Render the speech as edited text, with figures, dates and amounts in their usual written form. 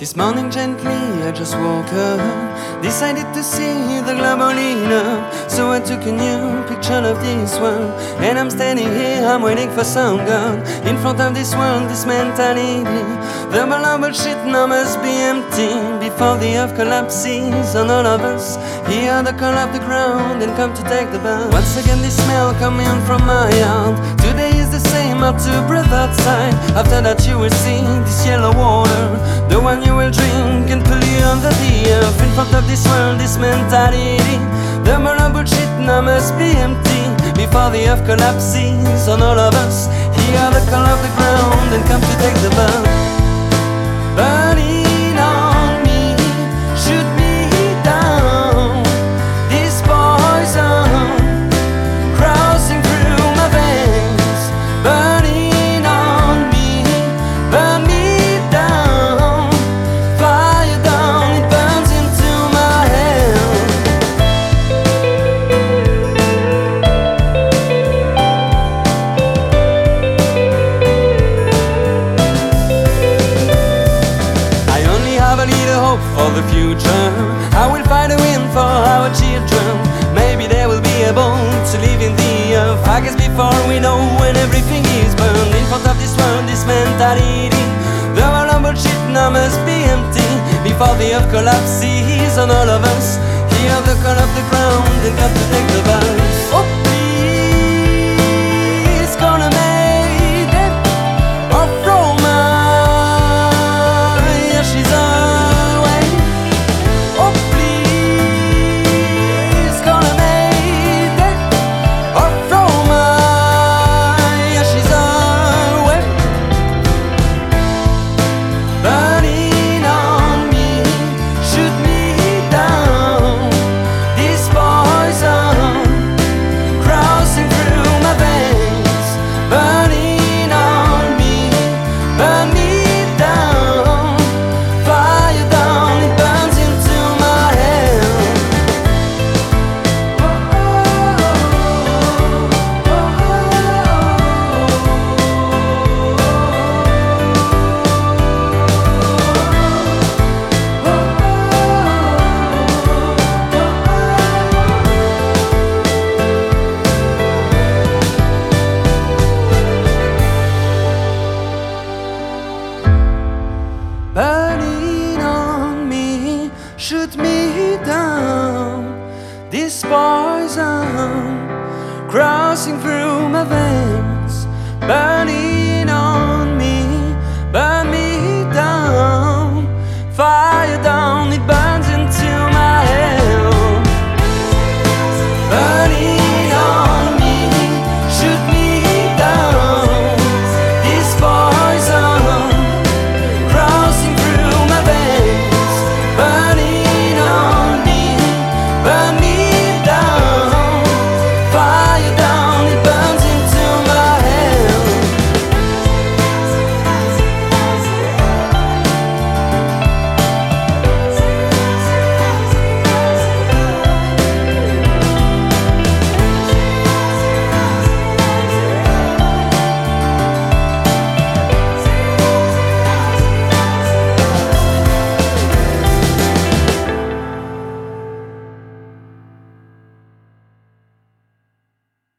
This morning gently I just woke up, decided to see the globe all enough. So I took a new picture of this world, and I'm standing here, I'm waiting for some God. In front of this world, this mentality, the bullshit now must be empty before the earth collapses on all of us. Hear the call of the ground and come to take the bath. Once again this smell coming from my heart. Today is the same, out to breath outside. After that you will see this yellow water, the one you will drink and pull you under the earth. In front of this world, this mentality, the bullshit now must be empty before the earth collapses on all of us. Hear the call of the ground and come to take the bath. Burning on me, shoot me down. This poison crossing through my veins. Burning on me, burn me down. Fire down, it burns into my hand. I need a hope for the future. I will find a win for our children. Maybe they will be able to live in the earth. I guess before we know when everything is burned. In front of this world, this mentality, the world of bullshit now must be empty before the earth collapses on all of us. Hear the call of the ground and come to take the bus. Oh please, gonna make it or throw my ashes up. Burning on me, shoot me down. This poison crossing through